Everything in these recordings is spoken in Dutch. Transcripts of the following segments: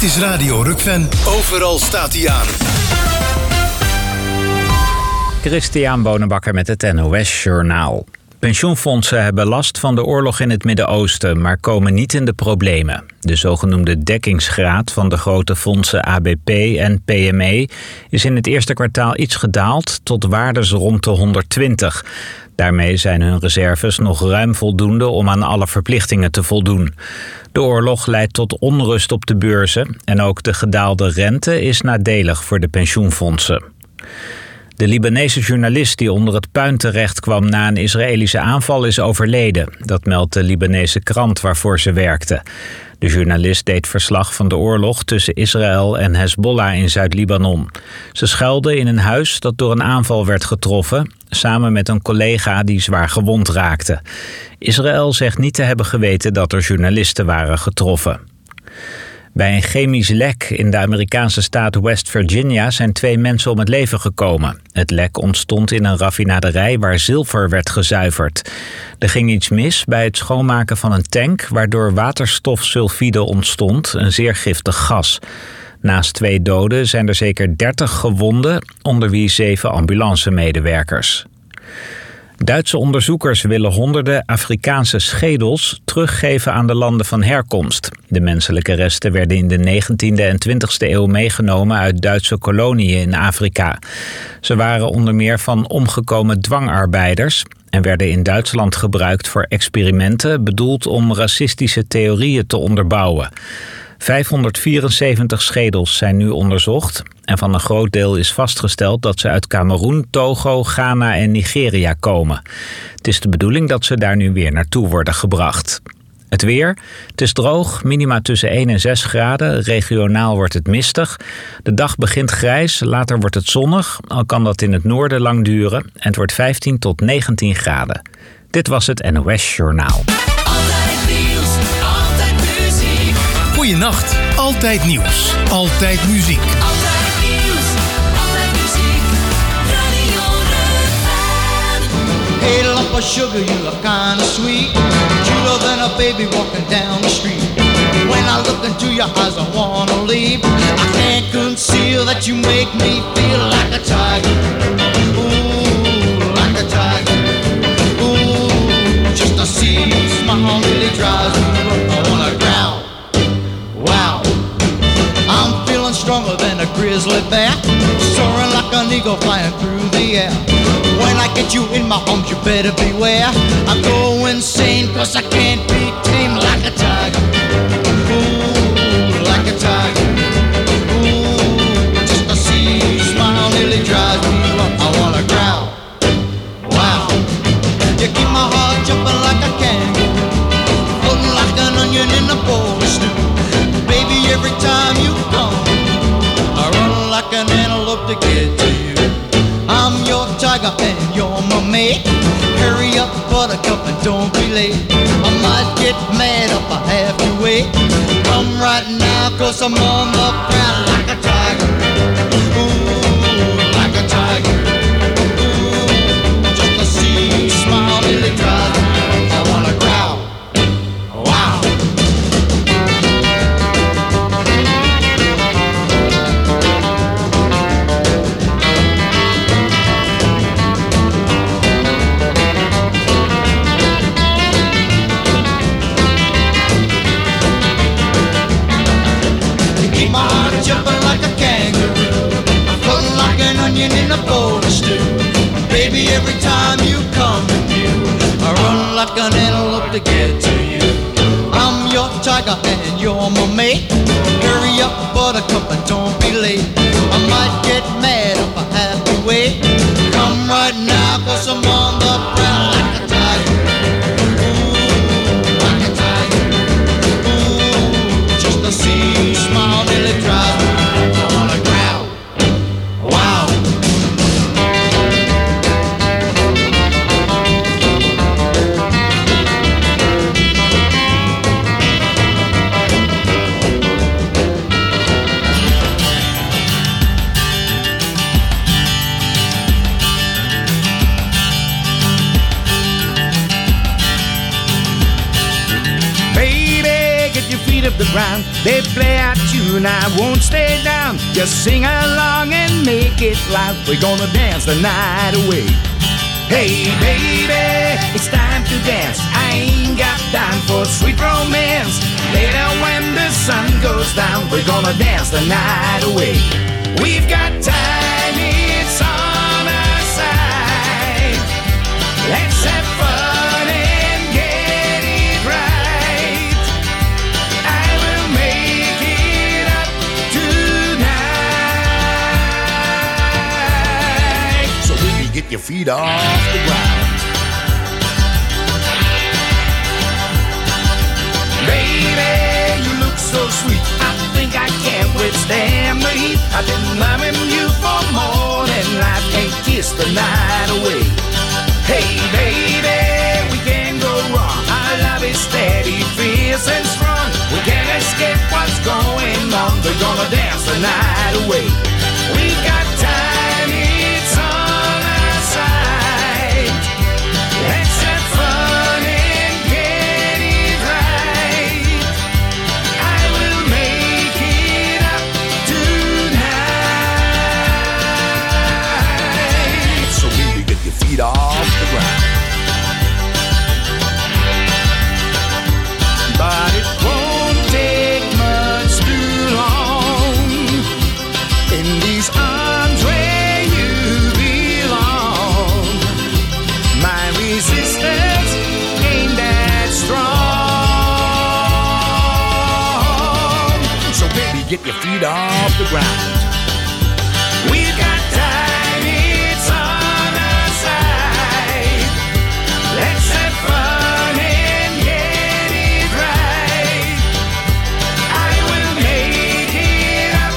Dit is Radio Rukven. Overal staat hij aan. Christian Bonenbakker met het NOS Journaal. Pensioenfondsen hebben last van de oorlog in het Midden-Oosten, maar komen niet in de problemen. De zogenoemde dekkingsgraad van de grote fondsen ABP en PME is in het eerste kwartaal iets gedaald tot waardes rond de 120. Daarmee zijn hun reserves nog ruim voldoende om aan alle verplichtingen te voldoen. De oorlog leidt tot onrust op de beurzen en ook de gedaalde rente is nadelig voor de pensioenfondsen. De Libanese journalist die onder het puin terecht kwam na een Israëlische aanval is overleden. Dat meldt de Libanese krant waarvoor ze werkte. De journalist deed verslag van de oorlog tussen Israël en Hezbollah in Zuid-Libanon. Ze schuilde in een huis dat door een aanval werd getroffen, samen met een collega die zwaar gewond raakte. Israël zegt niet te hebben geweten dat er journalisten waren getroffen. Bij een chemisch lek in de Amerikaanse staat West Virginia zijn 2 mensen om het leven gekomen. Het lek ontstond in een raffinaderij waar zilver werd gezuiverd. Er ging iets mis bij het schoonmaken van een tank, waardoor waterstofsulfide ontstond, een zeer giftig gas. Naast 2 doden zijn er zeker 30 gewonden, onder wie 7 ambulancemedewerkers. Duitse onderzoekers willen honderden Afrikaanse schedels teruggeven aan de landen van herkomst. De menselijke resten werden in de 19e en 20e eeuw meegenomen uit Duitse koloniën in Afrika. Ze waren onder meer van omgekomen dwangarbeiders en werden in Duitsland gebruikt voor experimenten bedoeld om racistische theorieën te onderbouwen. 574 schedels zijn nu onderzocht en van een groot deel is vastgesteld dat ze uit Kameroen, Togo, Ghana en Nigeria komen. Het is de bedoeling dat ze daar nu weer naartoe worden gebracht. Het weer. Het is droog, minima tussen 1 en 6 graden. Regionaal wordt het mistig. De dag begint grijs, later wordt het zonnig. Al kan dat in het noorden lang duren. En het wordt 15 tot 19 graden. Dit was het NOS Journaal. Goeienacht, altijd nieuws, altijd muziek. Altijd nieuws, altijd muziek. Radio Rukven. Hey, lump of sugar, you look kinda sweet. Cuter than a baby walking down the street. When I look into your eyes, I wanna leave. I can't conceal that you make me feel like a tiger. Ooh, like a tiger. Ooh, just to see you smile really drives me up. I wanna growl. Wow, I'm feeling stronger than a grizzly bear, soaring like an eagle flying through the air. When I get you in my arms, you better beware. I go insane 'cause I can't be tamed like a tiger. Ooh, like a tiger. Ooh, just to see you smile nearly drives me up. I wanna growl. Wow, you keep my heart jumping like a kangaroo, floating like an onion in a bowl of stew. Baby, every time you come, I run like an antelope to get to you. I'm your tiger and you're my mate. Hurry up, buttercup, and don't be late. I might get mad if I have to wait. Come right now, 'cause I'm on the ground like a tiger. Ooh, like a tiger. Ooh, just to see you smile really drives me. I wanna growl. Wow. In a bowl of stew. Baby, every time you come in view, I run like an antelope to get to you. I'm your tiger and you're my mate. Hurry up, buttercup, and don't be late. I might get mad if I have to wait. Come right now, 'cause I'm on the ground like a tiger. Ooh, like a tiger. Ooh, just to see you smile nearly drives me. I wanna growl. Wow. feet of the ground. They play a tune, I won't stay down. Just sing along and make it loud. We're gonna dance the night away. Hey baby, it's time to dance. I ain't got time for sweet romance. Later when the sun goes down, we're gonna dance the night away. We've got time, it's on our side. Let's have fun and get it right. I will make it up tonight. So baby, get your feet off the ground. Baby, you look so sweet. I think I can't withstand the heat. I've been loving you for more than life. Can't kiss the night away. Hey baby, we can't go wrong. Our love is steady, fierce and strong. We can't escape what's going on. We're gonna dance the night away. We got time, it's on our side. Let's have fun and get it right. I will make it up tonight. So baby, get your feet off the ground. But it won't take much too long. In these arms where you belong. My resistance ain't that strong. So baby, get your feet off the ground. We've got time, it's on our side. Let's have fun and get it right. I will make it up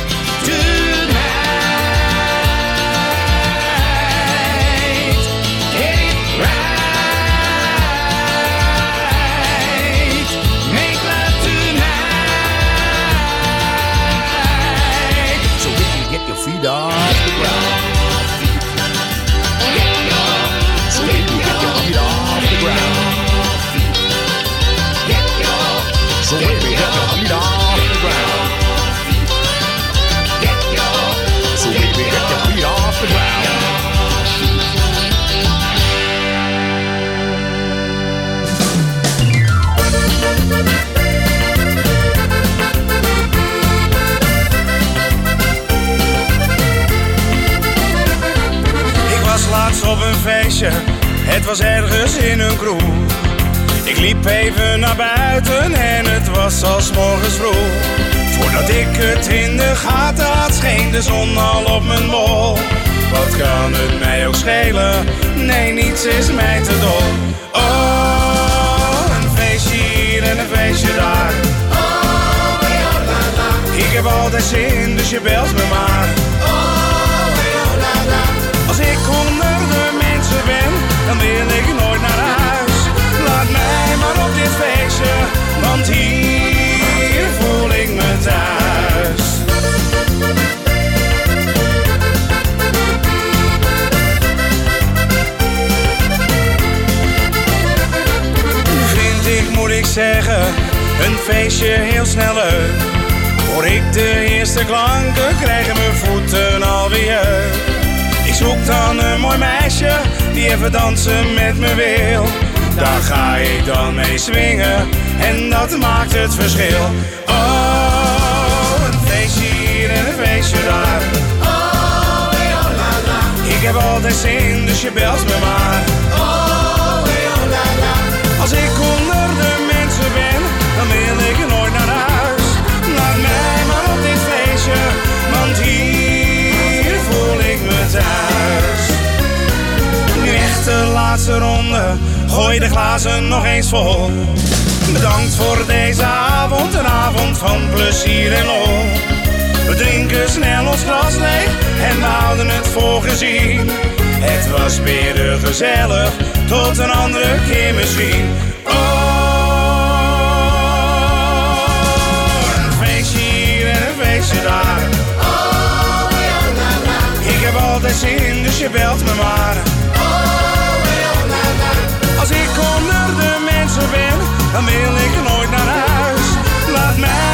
tonight. Get it right. Make love tonight. So baby, get your feet off the ground. So baby, get your feet off the ground. So baby, get your feet off the ground. So baby, get your feet off the ground. Ik was laatst op een feestje, het was ergens in een kroeg. Ik liep even naar buiten en het was al 's morgens vroeg. Voordat ik het in de gaten had, scheen de zon al op mijn bol. Wat kan het mij ook schelen? Nee, niets is mij te dol. Oh, een feestje hier en een feestje daar. Ik heb altijd zin, dus je belt me maar. Als ik onder de mensen ben, dan wil ik nooit naar huis. Laat mij maar op dit feestje, want hier voel ik me thuis. Nu vind ik, moet ik zeggen, een feestje heel snel leuk. Hoor ik de eerste klanken, krijgen mijn voeten alweer. Ik zoek dan een mooi meisje die even dansen met me wil. Daar ga ik dan mee swingen en dat maakt het verschil. Oh, een feestje hier en een feestje daar. Ik heb altijd zin, dus je belt me maar. Als ik onder de mensen ben, dan wil ik nooit naar huis. Laat mij maar op dit feestje, want hier voel ik me thuis. Nu echt de laatste ronde, gooi de glazen nog eens vol. Bedankt voor deze avond, een avond van plezier en lol. We drinken snel ons glas leeg en we houden het voor gezien. Het was weer gezellig, tot een andere keer misschien. Oh, een feestje hier en een feestje daar. Ik heb altijd zin, dus je belt me maar. Als ik onder de mensen ben, dan wil ik nooit naar huis. Laat mij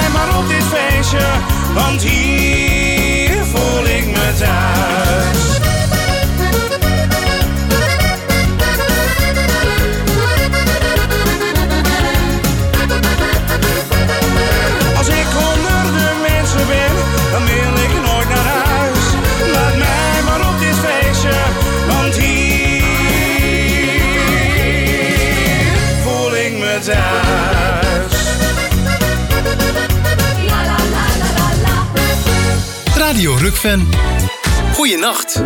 Radio Rukven. Goeienacht.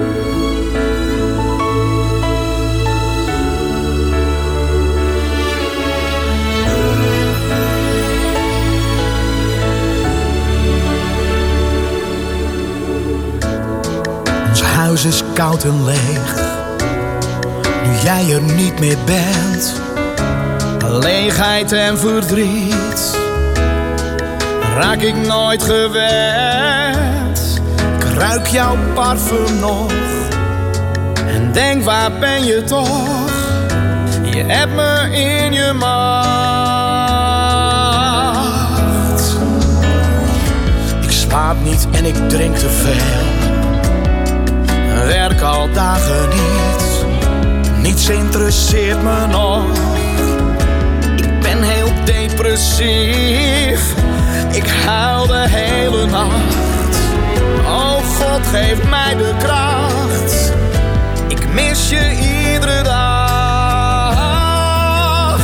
Ons huis is koud en leeg, nu jij er niet meer bent. Leegheid en verdriet raak ik nooit gewend. Ik ruik jouw parfum nog en denk, waar ben je toch? Je hebt me in je macht. Ik slaap niet en ik drink te veel, werk al dagen niet, niets interesseert me nog. Ik ben heel depressief, ik huil de hele nacht. Oh God, geef mij de kracht, ik mis je iedere dag.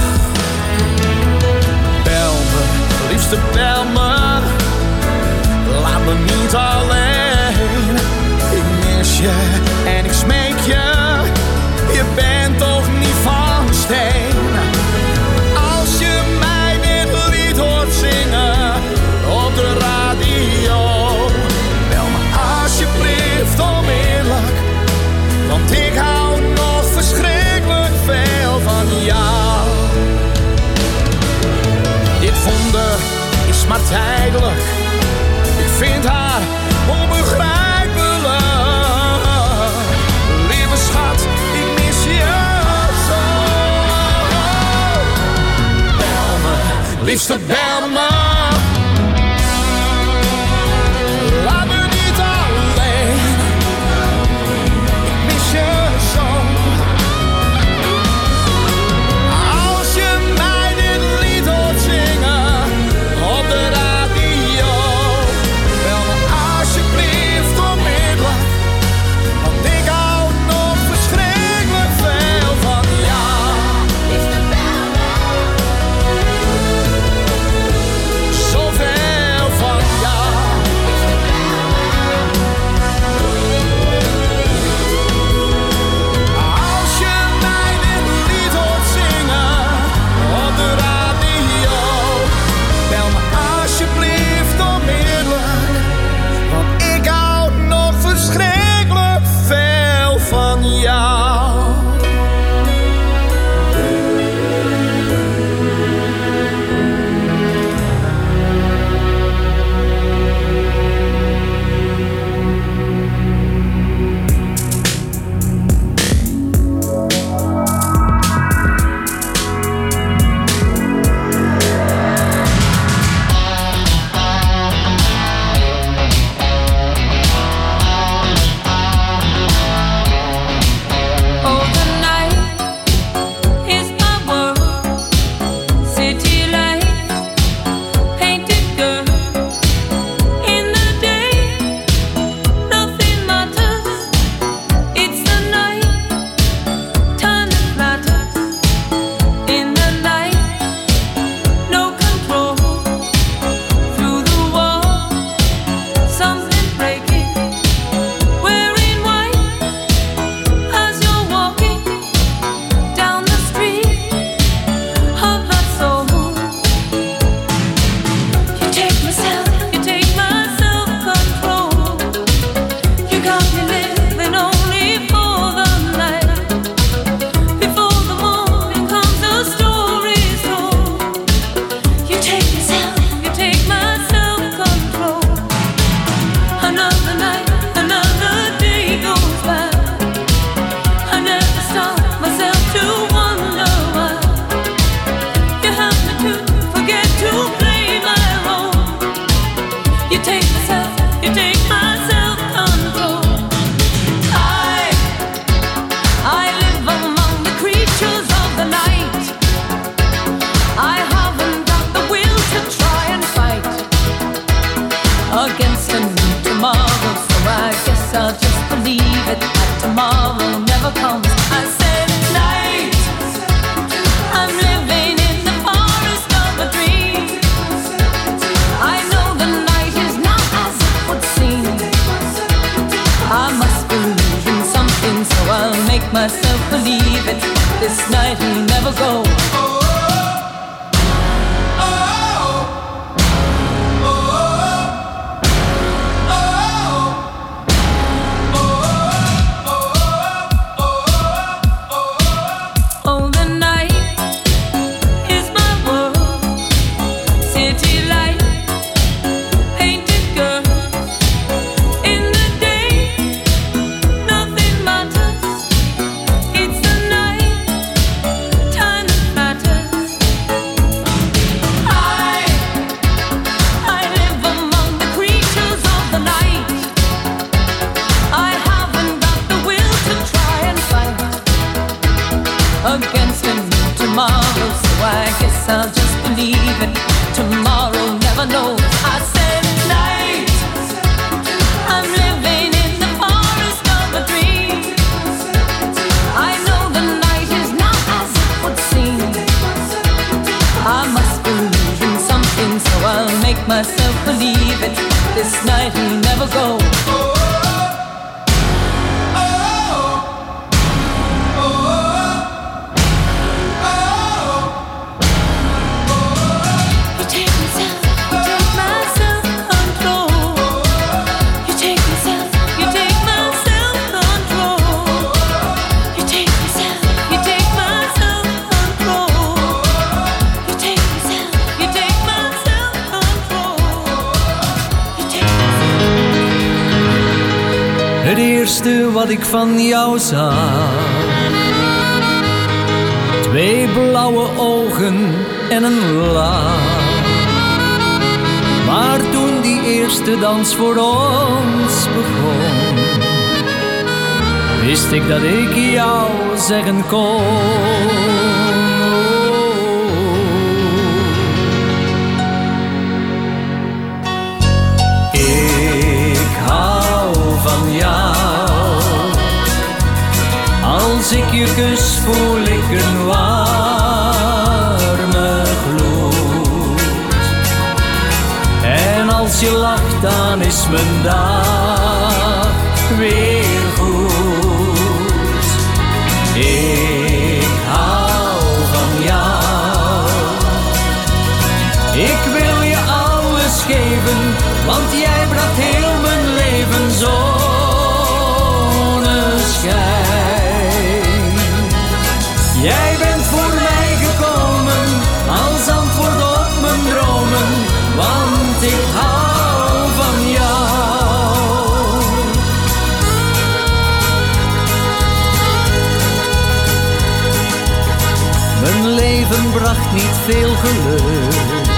Bel me, liefste bel me, laat me niet alleen. Ik mis je en ik smeek je, je bent toch niet van steen. Als je mij dit lied hoort zingen op de radio, bel me alsjeblieft onmiddellijk, want ik hou nog verschrikkelijk veel van jou. Dit wonder is maar tijdelijk, ik vind haar onbegrijpelijk. Lieve schat, ik mis je zo. Bel me, liefste bel me. Laat me niet alleen, ik mis je zo. Als je mij dit lied hoort zingen op de radio, bel me alsjeblieft onmiddellijk, want ik hou nog verschrikkelijk veel van jou. myself believe it. This night will never go. Against him tomorrow, so I guess I'll just believe it. Tomorrow never knows. I said night, I'm living in the forest of a dream. I know the night is not as it would seem. I must believe in something, so I'll make myself believe it. This night will never go. Het eerste wat ik van jou zag, 2 blauwe ogen en een lach. Maar toen die eerste dans voor ons begon, wist ik dat ik jou zeggen kon. Van jou, als ik je kus voel ik een warme gloed. En als je lacht dan is mijn dag weer goed. Ik hou van jou, ik wil je alles geven, want jij bracht heel mijn leven zonneschijn. Jij bent voor mij gekomen als antwoord op mijn dromen, want ik hou van jou. Mijn leven bracht niet veel geluk,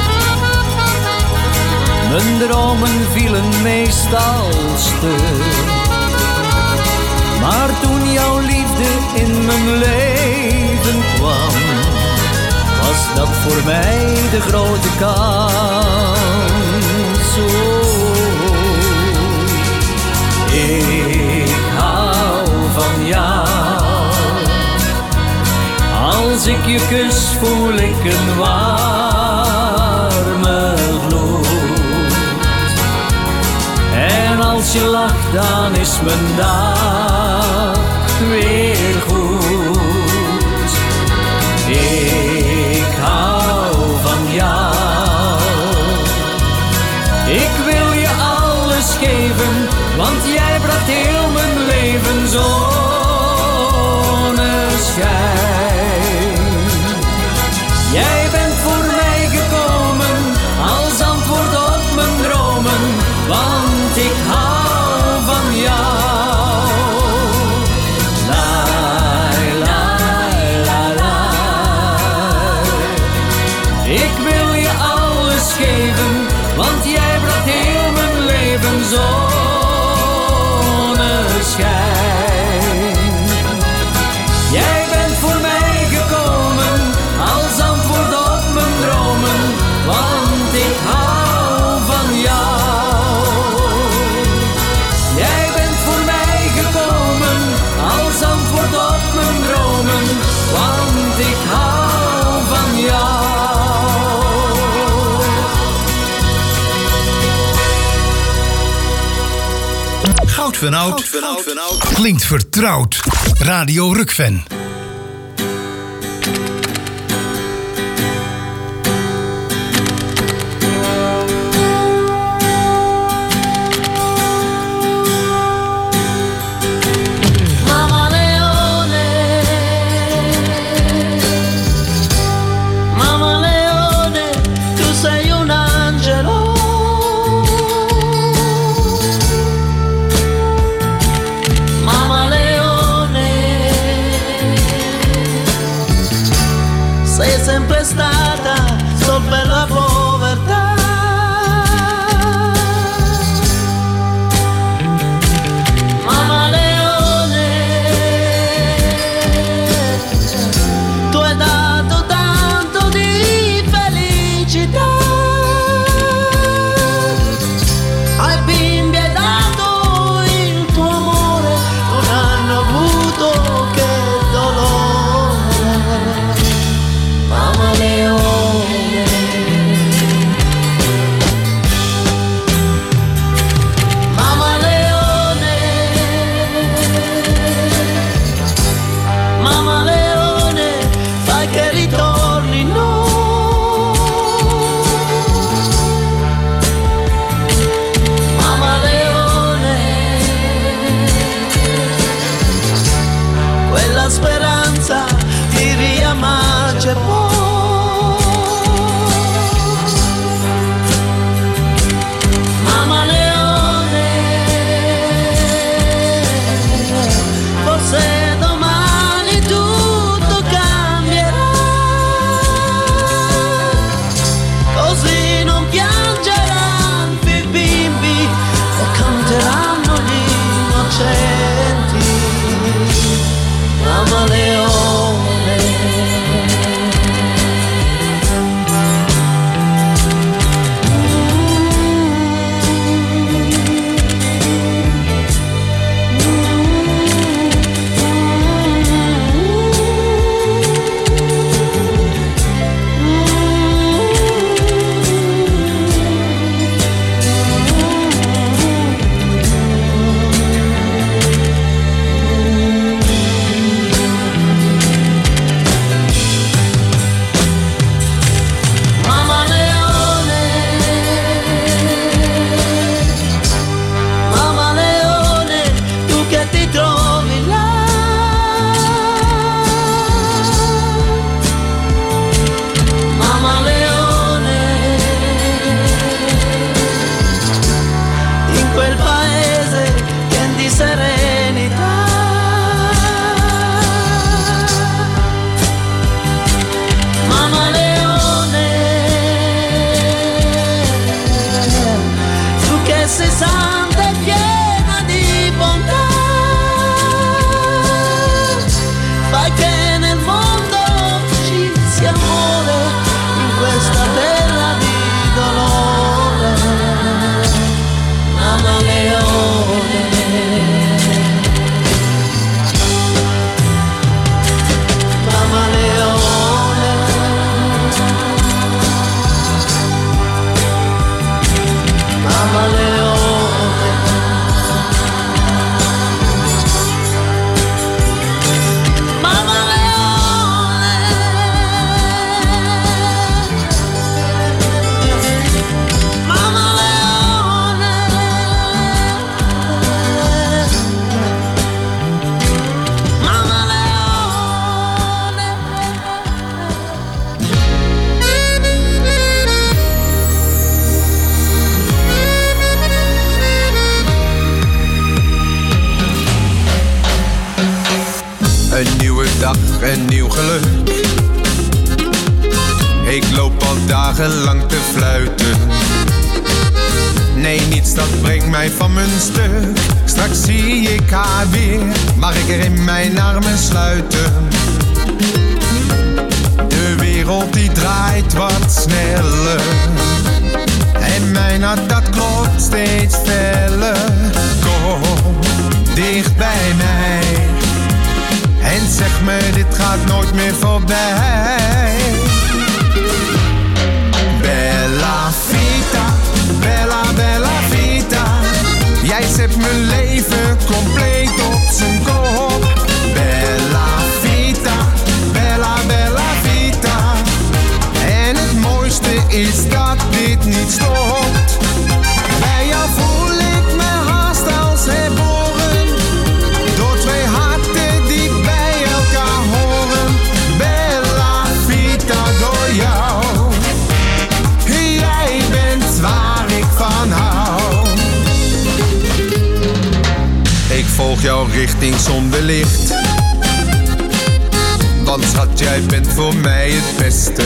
mijn dromen vielen meestal stuk. Maar toen jouw liefde in mijn leven kwam, was dat voor mij de grote kans. Oh, ik hou van jou. Als ik je kus voel ik een warme gloed. En als je lacht dan is mijn dag weer goed. Ik hou van jou, ik wil je alles geven, want jij bracht heel mijn leven zonneschijn. Jij bent voor mij gekomen als antwoord op mijn dromen, want ik hou van jou. La, la, la, la. Ik wil je alles geven, want jij bracht heel mijn leven zonneschijn. Jij bent Goud van Oud klinkt vertrouwd. Radio Rukven. Een nieuwe dag, een nieuw geluk. Ik loop al dagenlang te fluiten. Nee, niets dat brengt mij van mijn stuk. Straks zie ik haar weer, mag ik er in mijn armen sluiten. De wereld die draait wat sneller. En mijn hart dat klopt steeds feller. Kom dicht bij mij en zeg me, dit gaat nooit meer voorbij. Bella vita, bella bella vita. Jij zet mijn leven compleet op zijn kop. Bella vita, bella bella vita. En het mooiste is dat dit niet stopt. Bij jou voel ik me haast als herboren. Door twee harten die bij elkaar horen. Bella vita door jou. Jij bent waar ik van hou. Ik volg jouw richting zonder licht. Want schat, jij bent voor mij het beste.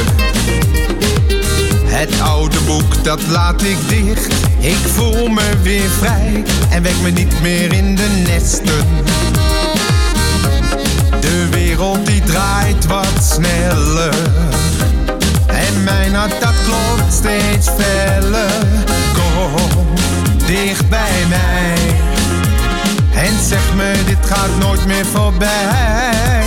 Het oude boek, dat laat ik dicht. Ik voel me weer vrij en wek me niet meer in de nesten. De wereld die draait wat sneller. En mijn hart dat klopt steeds feller. Kom dicht bij mij. En zeg me, dit gaat nooit meer voorbij.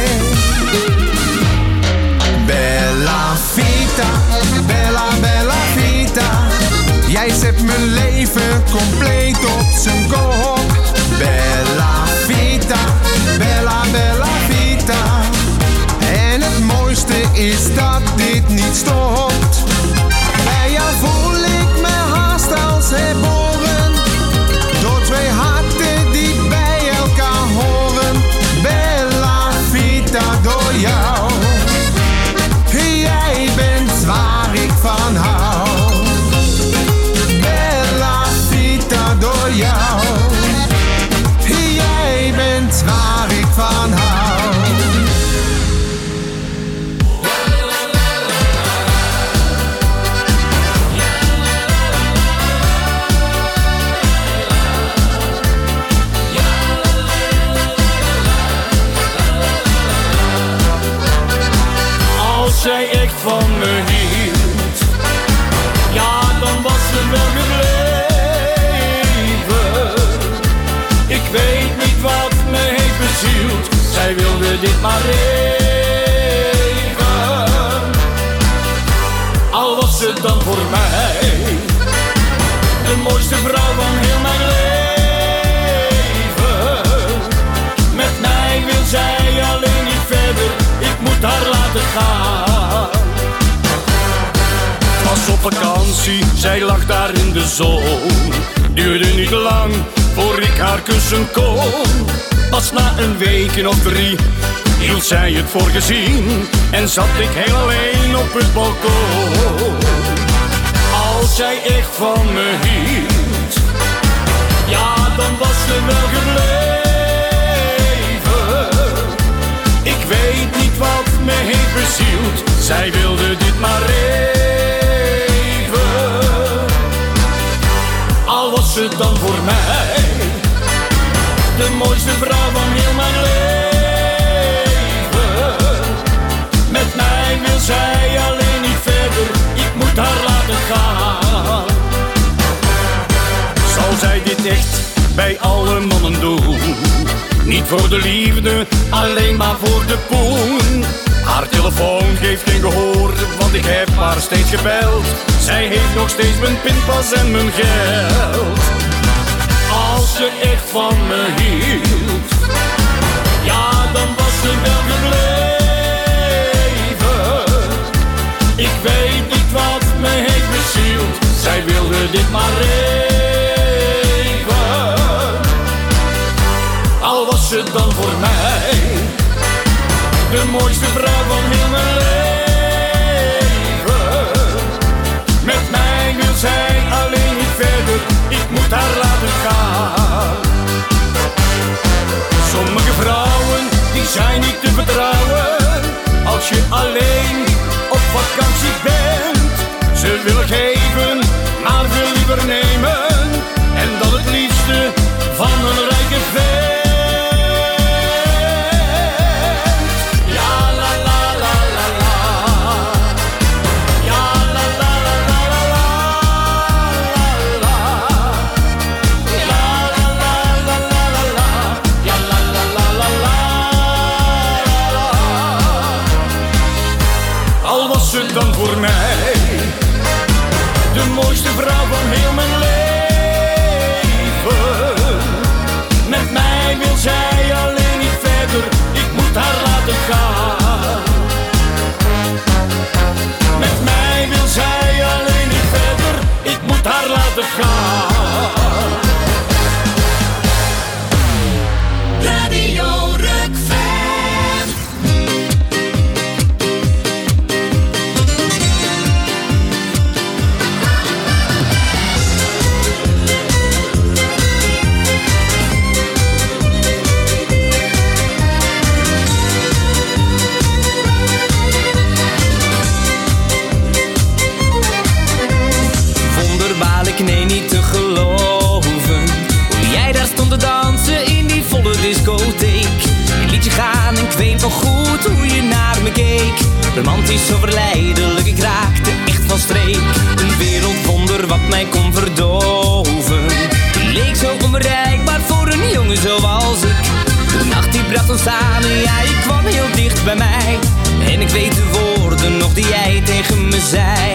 Bella vita, bella bella vita. Jij zet mijn leven compleet op zijn kop. Bella vita, bella bella vita. En het mooiste is dat dit niet stopt. Bij jou voel ik me haast als herboren. Door twee harten die bij elkaar horen. Bella vita door jou. Jij bent waar ik van hou. Bella vita door jou. Jij bent waar ik van hou. Als zij echt van me hield, ja, dan was ze wel gebleven. Ik weet niet wat me heeft bezield, zij wilde dit maar even. Al was ze dan voor mij de mooiste vrouw van heel mijn leven. Met mij wil zij alleen niet verder, ik moet haar laten gaan. Was op vakantie, zij lag daar in de zon. Duurde niet lang voor ik haar kussen kon. Pas na een week of 3 hield zij het voor gezien. En zat ik heel alleen op het balkon. Als zij echt van me hield, ja, dan was ze wel gebleven. Ik weet niet wat me heeft bezield, zij wilde dit maar even. Al was ze dan voor mij de mooiste vrouw van heel mijn leven. Met mij wil zij alleen niet verder, ik moet haar laten gaan. Zal zij dit echt bij alle mannen doen? Niet voor de liefde, alleen maar voor de poen. Haar telefoon geeft geen gehoor, want ik heb haar steeds gebeld. Zij heeft nog steeds mijn pinpas en mijn geld. Als ze echt van me hield, ja, dan was ze wel gebleven. Ik weet niet wat me heeft bezield, zij wilde dit maar even. Al was ze dan voor mij de mooiste vrouw van heel mijn leven. Met mij wil zij alleen niet verder, ik moet haar laten gaan. Sommige vrouwen, die zijn niet te vertrouwen. Als je alleen op vakantie bent. Ze willen geven, maar wil liever nemen. En dat het liefste van een rijke vent. Dan voor mij de mooiste vrouw van heel mijn leven. gaan. Radio Rukven. Nee, niet te geloven hoe jij daar stond te dansen in die volle discotheek. Je liet je gaan en ik weet nog goed hoe je naar me keek. Romantisch, zo verleidelijk, ik raakte echt van streek. Een wereldwonder wat mij kon verdoven. Je leek zo onbereikbaar voor een jongen zoals ik. De nacht die bracht ons samen, ja, je kwam heel dicht bij mij. En ik weet de woorden nog die jij tegen me zei.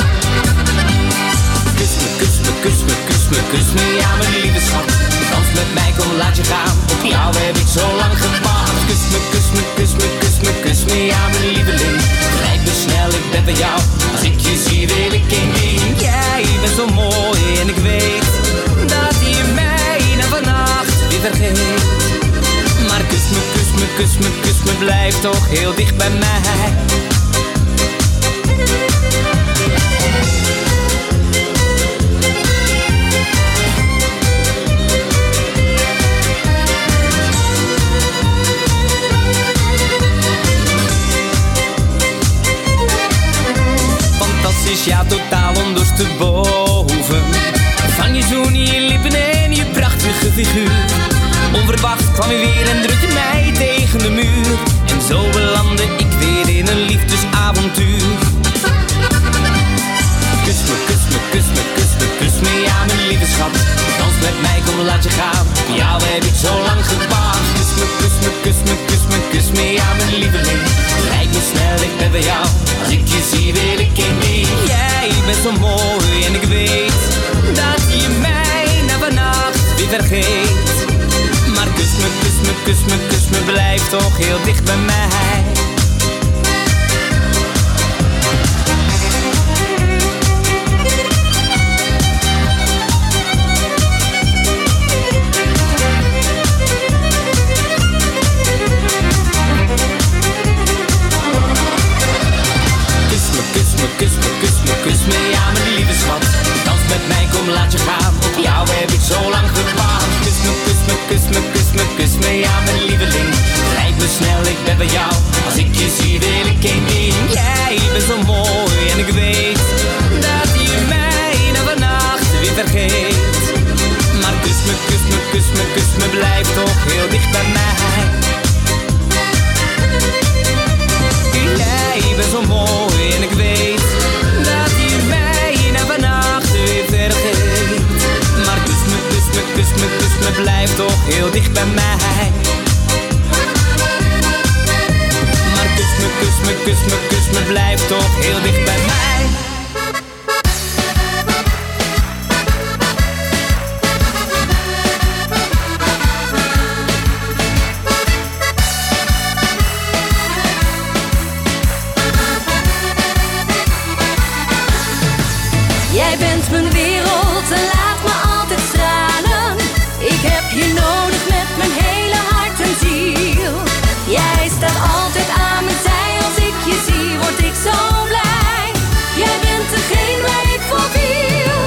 Kus me, kus me, kus me, ja mijn lieve schat. Dans met mij, kom laat je gaan. Op jou heb ik zo lang gewacht. Kus me, kus me, kus me, kus me, kus me, ja mijn lieveling. Rijd me snel, ik ben bij jou. Als ik je zie wil ik één ding. Jij bent zo mooi en ik weet dat je mij na vannacht weer vergeet. Maar kus me, kus me, kus me, kus me, blijf toch heel dicht bij mij. Ja, totaal ondersteboven. Van je zoen, je lippen en je prachtige figuur. Onverwacht kwam je weer en drukte mij tegen de muur. En zo belandde ik weer in een liefdesavontuur. Kus me, kus me, kus me, kus me, kus me, ja mijn lieve schat. Dans met mij, kom laat je gaan. Voor jou heb ik zo lang gewacht. Kus me, kus me, kus me, kus me, kus me, ja mijn lieveling. Rijd me snel, ik ben bij jou. Als ik je zie wil ik één ding. Jij bent zo mooi en ik weet dat je mij na vannacht weer vergeet. Maar kus me, kus me, kus me, kus me, blijf toch heel dicht bij mij. Kus me, kus me, kus me, ja mijn lieve schat. Dans met mij, kom laat je gaan. Op jou heb ik zo lang gewacht. Kus me, kus me, kus me, kus me, kus me, ja mijn lieveling. Rijd me snel, ik ben bij jou. Als ik je zie wil ik één ding. Jij bent zo mooi en ik weet dat je mij na vannacht weer vergeet. Maar kus me, kus me, kus me, kus me, blijf toch heel dicht bij mij. Jij bent zo mooi en ik weet dat je mij na vannacht weer vergeet. Maar kus me, kus me, kus me, kus me, blijf toch heel dicht bij mij. Maar kus me, kus me, kus me, kus me, blijf toch heel dicht bij mij. Jij bent mijn wereld en laat me altijd stralen. Ik heb je nodig met mijn hele hart en ziel. Jij staat altijd aan mijn zij, als ik je zie word ik zo blij. Jij bent degene waar ik voor viel.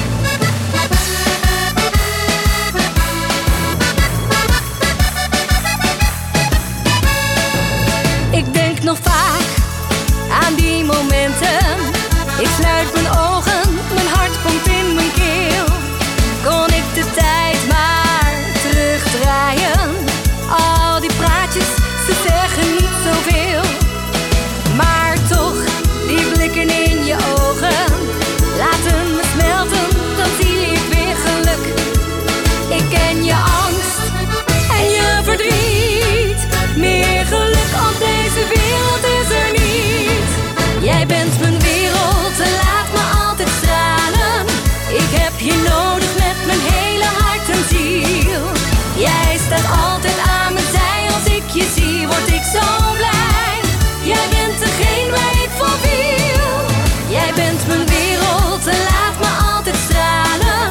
Ik denk nog vaak aan die momenten. Ik sluit mijn ogen, mijn hart komt in mijn keel. Kon ik de tijd maar terugdraaien? Al die praatjes, ze zeggen niet zoveel. Maar toch, die blikken in je ogen laten me smelten, dan zie ik weer geluk. Ik ken je angst en je verdriet. Meer geluk op deze wereld is er niet. Jij bent mijn wereld en laat me altijd stralen. Ik heb je nodig met mijn hele hart en ziel. Jij staat altijd aan mijn zij, als ik je zie word ik zo blij. Jij bent degene waar ik voor viel. Jij bent mijn wereld en laat me altijd stralen.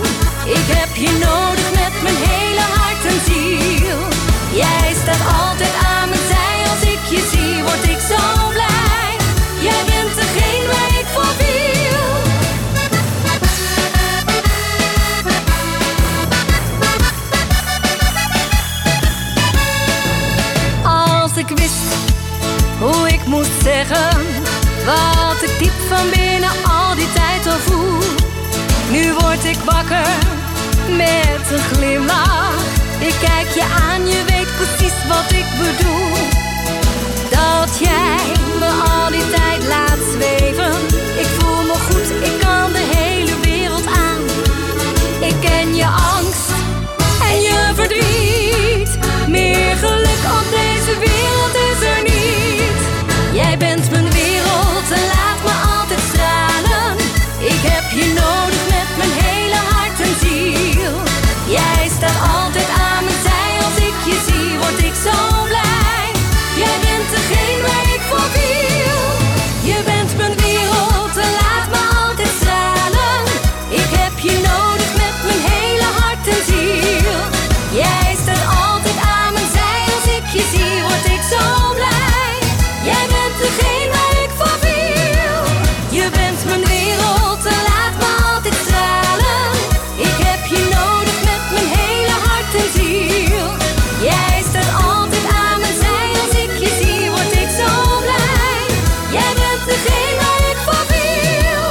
wat ik diep van binnen al die tijd al voel. Nu word ik wakker met een glimlach. Ik kijk je aan, je weet precies wat ik bedoel. Dat jij me al die tijd laat zweven. Ik voel me goed, ik kan de hele wereld aan. Ik ken je angst en je verdriet. Meer geluk op deze wereld is er niet. Jij bent mijn wereld en laat me altijd stralen. Ik heb je nodig met mijn hele hart en ziel. Jij staat altijd aan mijn zij. Als ik je zie, word ik zo blij. Jij bent degene waar ik voor viel. Je bent mijn wereld en laat me altijd stralen. Ik heb je nodig met mijn hele hart en ziel. Jij staat altijd aan mijn zij. Als ik je zie, word ik zo blij. Jij bent degene waar ik voor viel. Je bent mijn wereld en laat me altijd stralen. Ik heb je nodig met mijn hele hart en ziel. Jij staat altijd aan mijn zij. Als ik je zie, word ik zo blij. Jij bent degene waar ik voor viel.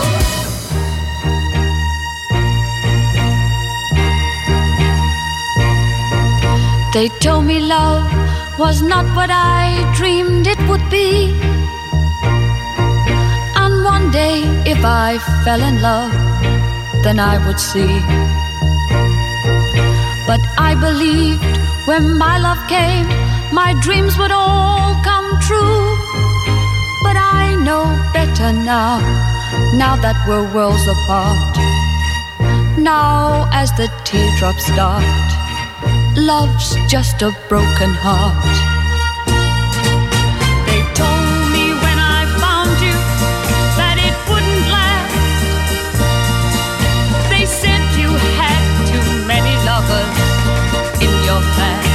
They told me love was not what I dreamed it would be. And one day, if I fell in love, then I would see. But I believed when my love came, my dreams would all come true. But I know better now, now that we're worlds apart. Now as the teardrops start, love's just a broken heart. They told me when I found you that it wouldn't last. They said you had too many lovers in your past.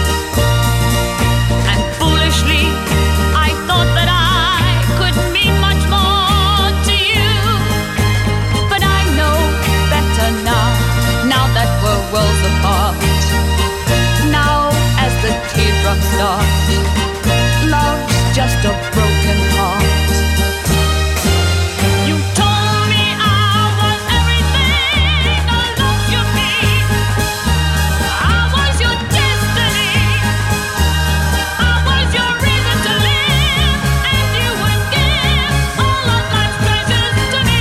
And foolishly I thought that I could mean much more to you. But I know better now, now that we're worlds apart. Now as the teardrops start, love's just a broken heart. You told me I was everything a love should be. I was your destiny. I was your reason to live. And you would give all of life's treasures to me.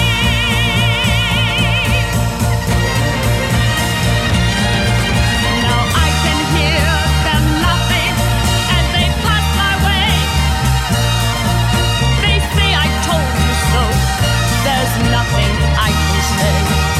Now I can hear them laughing as they pass my way. They say I told you so. There's nothing I can say.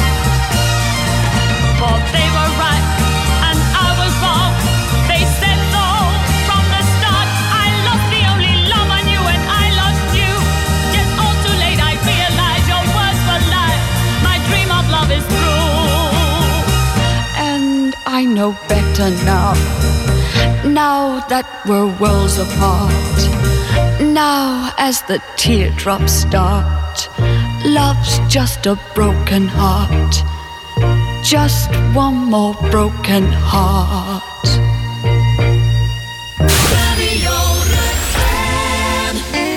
For they were right and I was wrong. They said so from the start. I lost the only love I knew and I lost you. Yet all too late I realized your words were lies. My dream of love is through. And I know better now, now that we're worlds apart. Now as the teardrops start, love's just a broken heart. Just one more broken heart. Radio Rukven.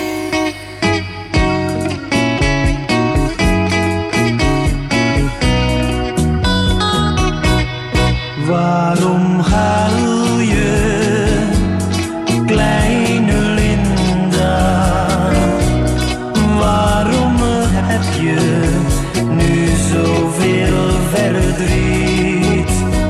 Waarom huil je, kleine Linda? Waarom heb je nu zoveel verdriet?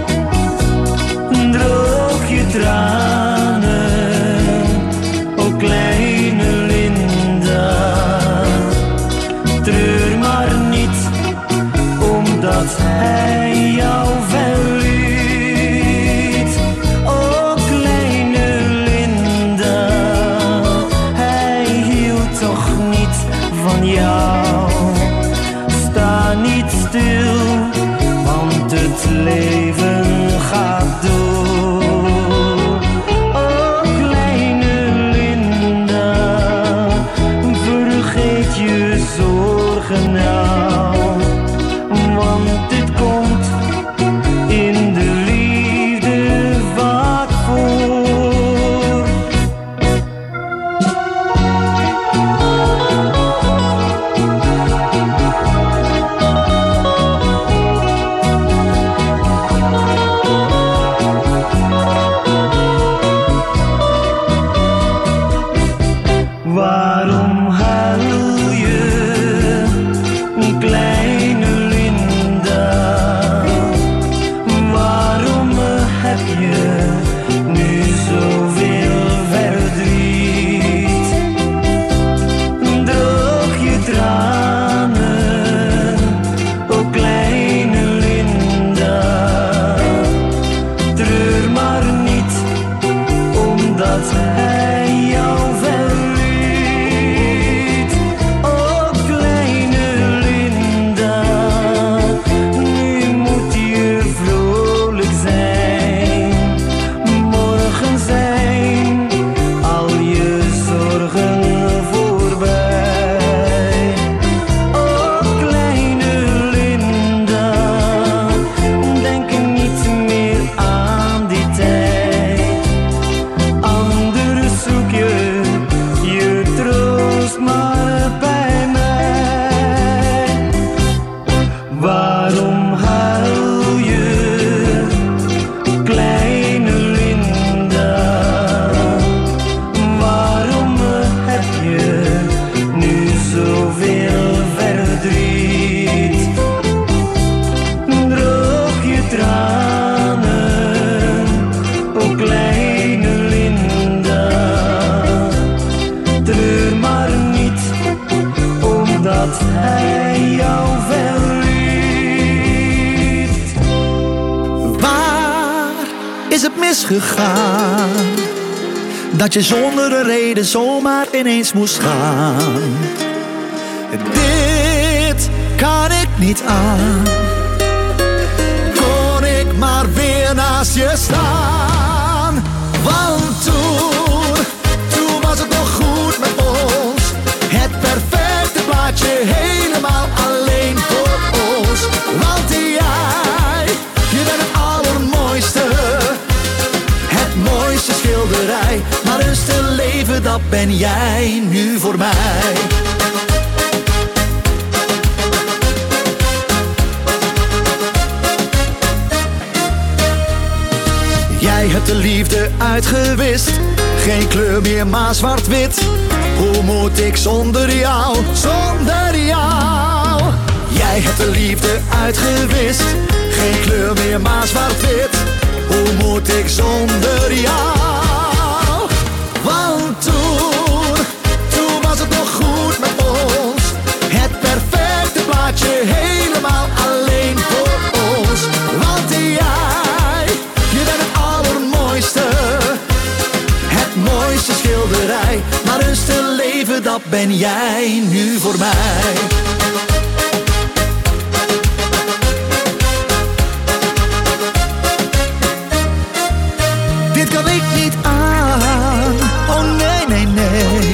Droog je tranen, o kleine Linda. Treur maar niet, omdat hij jou verliet. O kleine Linda, hij hield toch niet van jou. Sta niet stil, want het leven gaat door. O kleine Linda, vergeet je zorgen nou, want dit komt is gegaan. Dat je zonder een reden zomaar ineens moest gaan. Dit kan ik niet aan. Kon ik maar weer naast je staan. Want toen was het nog goed met ons. Het perfecte plaatje helemaal alleen voor ons. Want jij, je bent het allermooiste. Het mooiste schilderij. Maar een stil leven, dat ben jij nu voor mij. Jij hebt de liefde uitgewist. Geen kleur meer, maar zwart-wit. Hoe moet ik zonder jou, zonder jou? Jij hebt de liefde uitgewist. Geen kleur meer, maar zwart-wit. Hoe moet ik zonder jou? Want toen was het nog goed met ons. Het perfecte plaatje helemaal alleen voor ons. Want jij, je bent het allermooiste. Het mooiste schilderij. Maar een stil leven, dat ben jij nu voor mij. Dit kan ik niet aan, oh nee, nee, nee.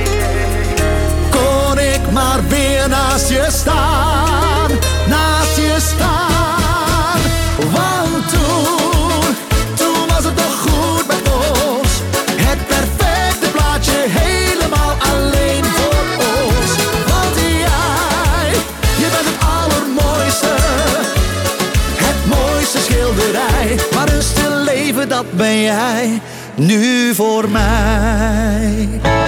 Kon ik maar weer naast je staan, naast je staan. Want toen was het nog goed met ons. Het perfecte plaatje helemaal alleen voor ons. Want jij, je bent het allermooiste. Het mooiste schilderij. Maar een stil leven, dat ben jij nu voor mij.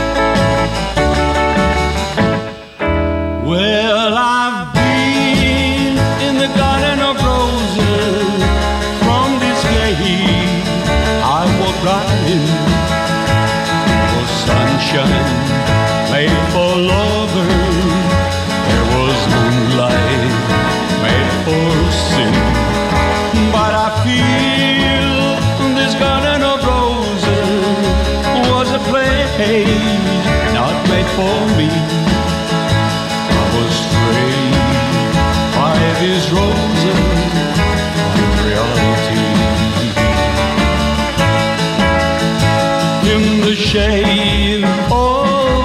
Well, I've been in the garden of roses. From this gate I walk right in. For sunshine made for lovers. There was moonlight made for sin. But I feel this garden of roses was a place not made for me. I was strayed by these roses of reality. In the shade of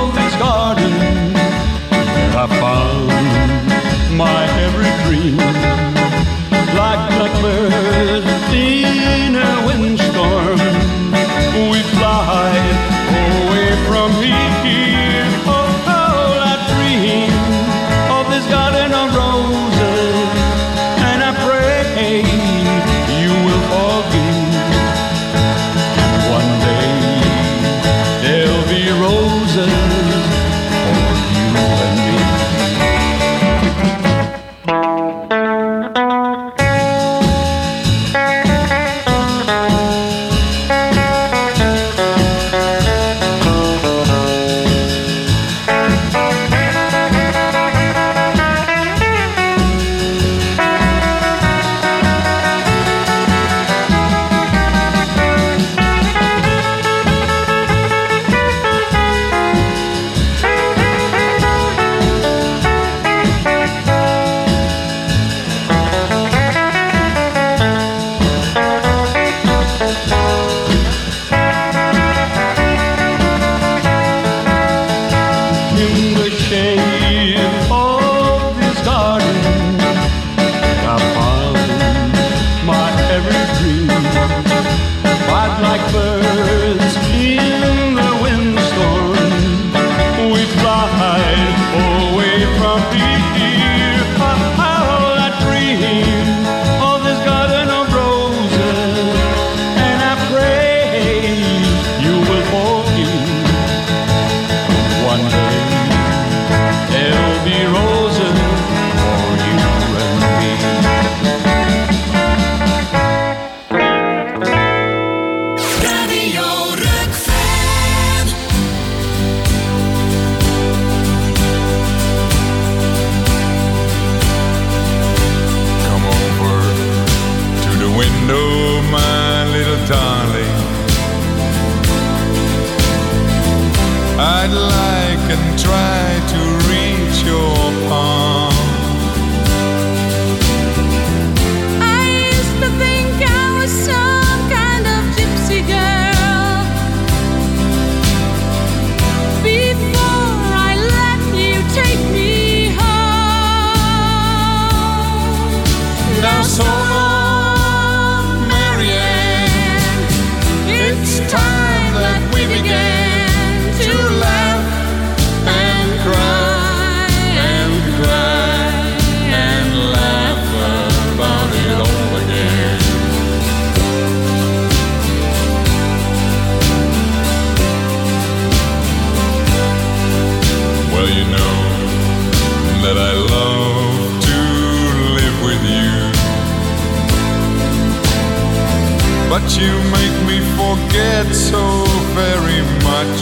but you make me forget so very much.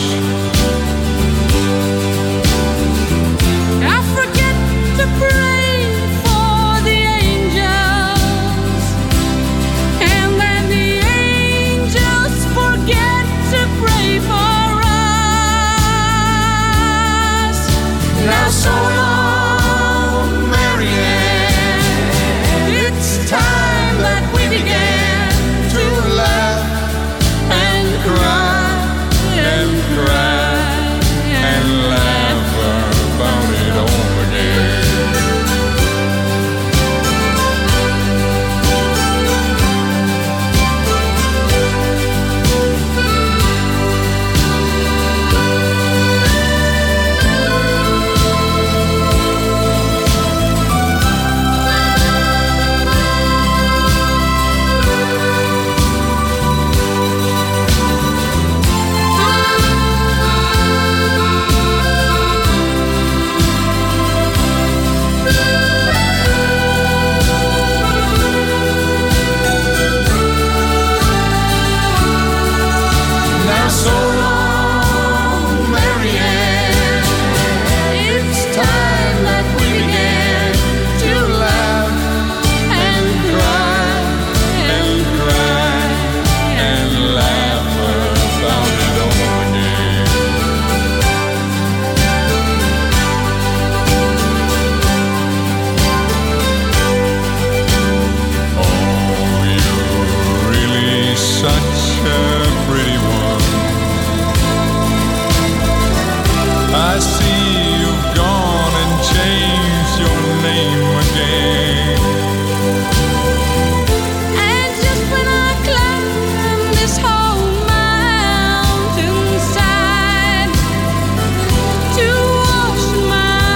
I forget to pray for the angels, and then the angels forget to pray for us. Now so long, Marianne, it's time that we began to laugh and cry and cry and laugh about it all again. Now so long, Marianne, it's time that we began to laugh and cry and cry and laugh about it all again. Oh, you're really such a pretty one. I see you've gone and changed your name again. And just when I climb this whole mountainside to wash my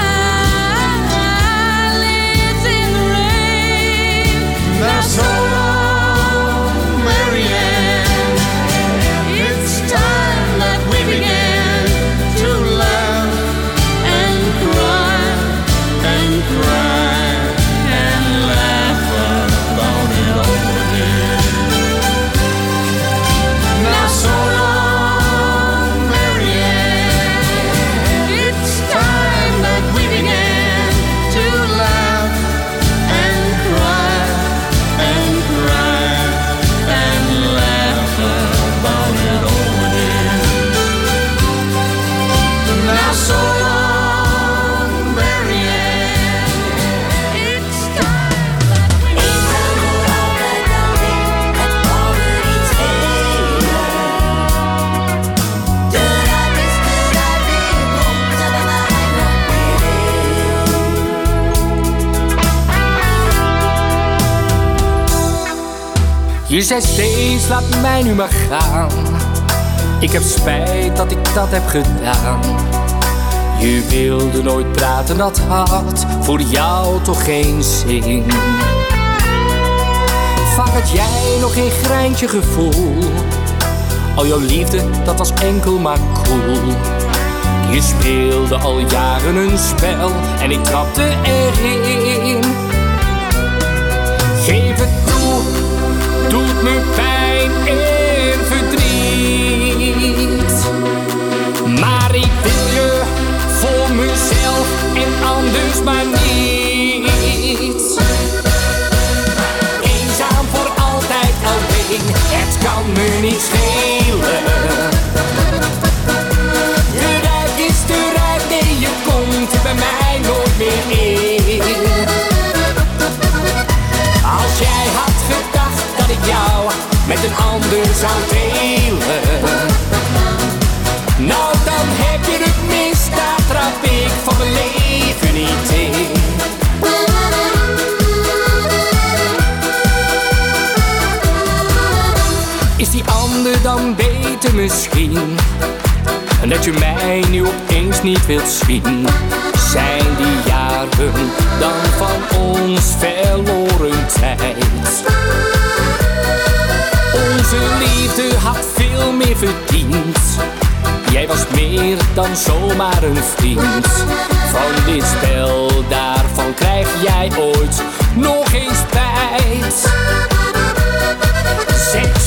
eyelids in the rain, Now so long, Marianne, it's time that we began to laugh and cry and cry and laugh about it all again. Now so long, Marianne, it's time that we began to laugh and cry and cry and laugh about it all again. Now so long, Marianne. it's time that we Je zei steeds, laat mij nu maar gaan. Ik heb spijt dat ik dat heb gedaan. Je wilde nooit praten, dat had voor jou toch geen zin. Vaak had jij nog geen greintje gevoel. Al jouw liefde, dat was enkel maar cool. Je speelde al jaren een spel en ik trapte erin. Geef het toe, doet me pijn en verdriet. Maar ik wil je voor mezelf en anders maar niet. Eenzaam voor altijd alleen, het kan me niet schelen. De ruik is te ruik, nee je komt bij mij nooit meer in. Als jij had gedacht dat ik jou met een ander zou delen, nou dan heb je het mis, daar trap ik van mijn leven niet in. Is die ander dan beter misschien? En dat je mij nu opeens niet wilt zien. Zijn die jaren dan van ons verloren tijd? Onze liefde had veel meer verdiend. Jij was meer dan zomaar een vriend. Van dit spel, daarvan krijg jij ooit nog eens spijt. Zet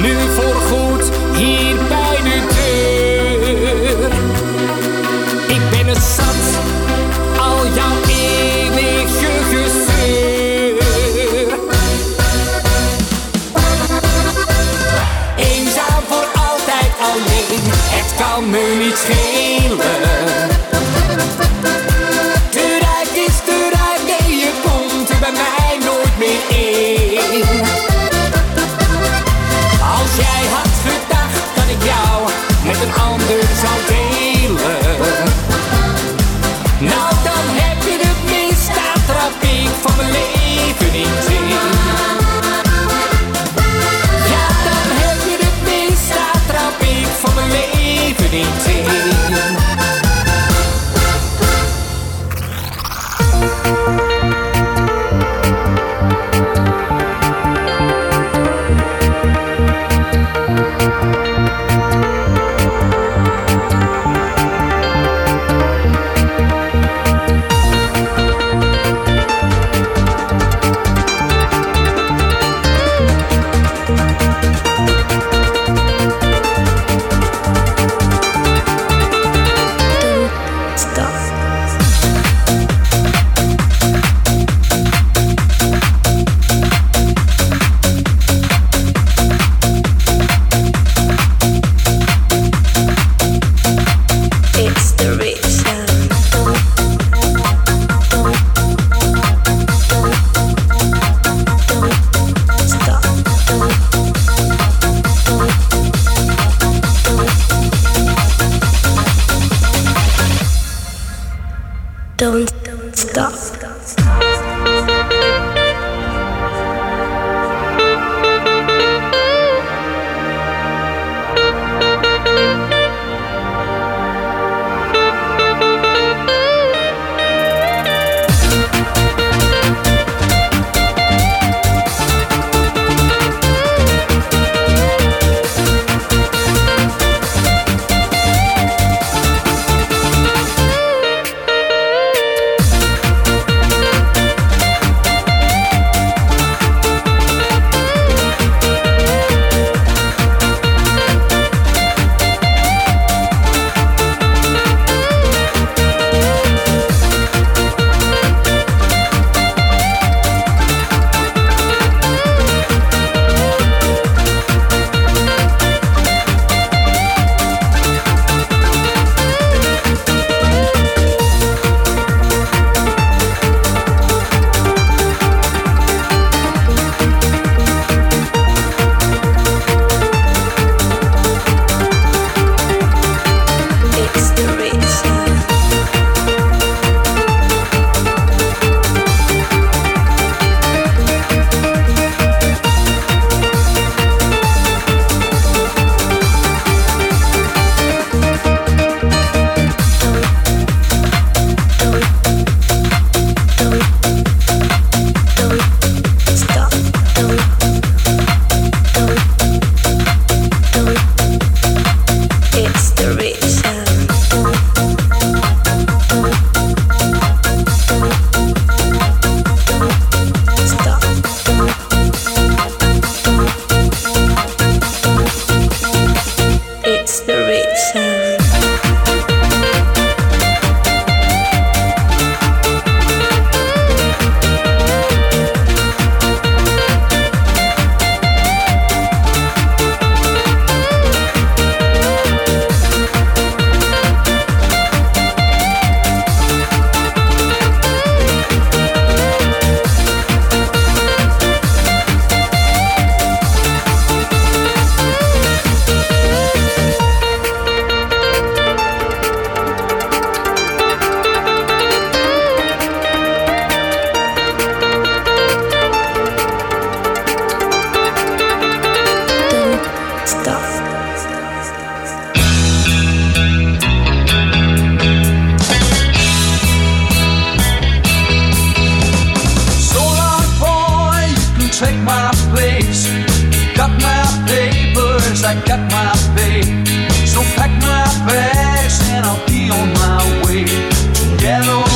nu voorgoed hier bij de deur. Ik ben het zat, al jouw eeuwige gezeur. Eenzaam voor altijd alleen, het kan me niet schelen. Te rijk is te rijk, nee, je komt er bij mij nooit meer in. Als jij had gedacht dat ik jou met een ander zou delen, nou dan heb je het mis, daar trap ik van mijn leven niet in. Ja, dan heb je het mis, daar trap ik van mijn leven niet in. Don't stop. I got my pay. So pack my bags and I'll be on my way. Together